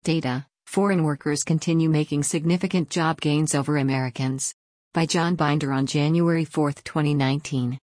data, foreign workers continue making significant job gains over Americans. By John Binder on January 4, 2019.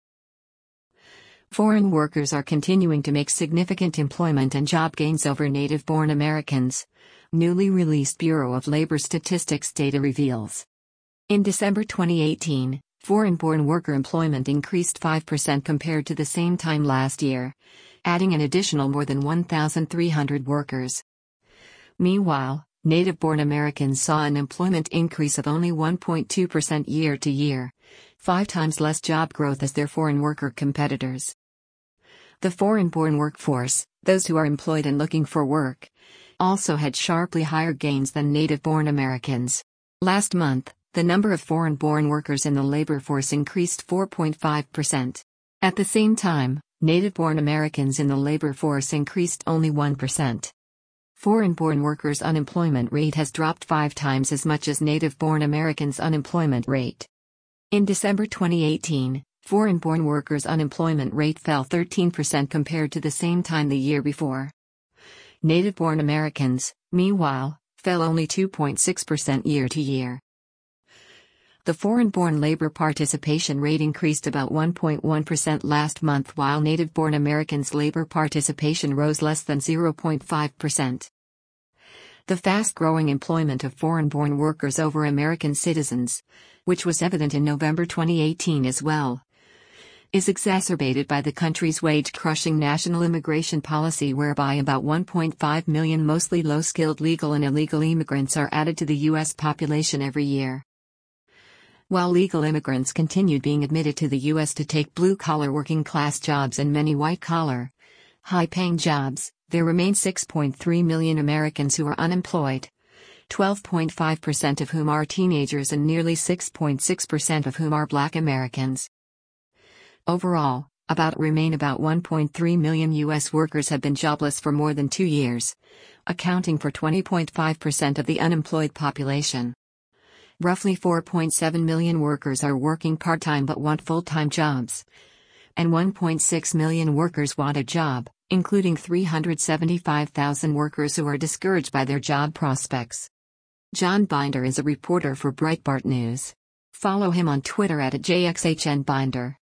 Foreign workers are continuing to make significant employment and job gains over native-born Americans. Newly released Bureau of Labor Statistics data reveals. In December 2018, foreign-born worker employment increased 5% compared to the same time last year, adding an additional more than 1,300 workers. Meanwhile, native-born Americans saw an employment increase of only 1.2% year-to-year, 5 times less job growth as their foreign worker competitors. The foreign-born workforce, those who are employed and looking for work, also had sharply higher gains than native-born Americans. Last month, the number of foreign-born workers in the labor force increased 4.5%. At the same time, native-born Americans in the labor force increased only 1%. Foreign-born workers' unemployment rate has dropped 5 times as much as native-born Americans' unemployment rate. In December 2018, foreign-born workers' unemployment rate fell 13% compared to the same time the year before. Native-born Americans, meanwhile, fell only 2.6% year-to-year. The foreign-born labor participation rate increased about 1.1% last month, while native-born Americans' labor participation rose less than 0.5%. The fast-growing employment of foreign-born workers over American citizens, which was evident in November 2018 as well, is exacerbated by the country's wage-crushing national immigration policy, whereby about 1.5 million mostly low-skilled legal and illegal immigrants are added to the U.S. population every year. While legal immigrants continued being admitted to the U.S. to take blue-collar working-class jobs and many white-collar, high-paying jobs, there remain 6.3 million Americans who are unemployed, 12.5% of whom are teenagers and nearly 6.6% of whom are Black Americans. Overall, about 1.3 million U.S. workers have been jobless for more than 2 years, accounting for 20.5% of the unemployed population. Roughly 4.7 million workers are working part-time but want full-time jobs, and 1.6 million workers want a job, including 375,000 workers who are discouraged by their job prospects. John Binder is a reporter for Breitbart News. Follow him on Twitter @JXHNBinder.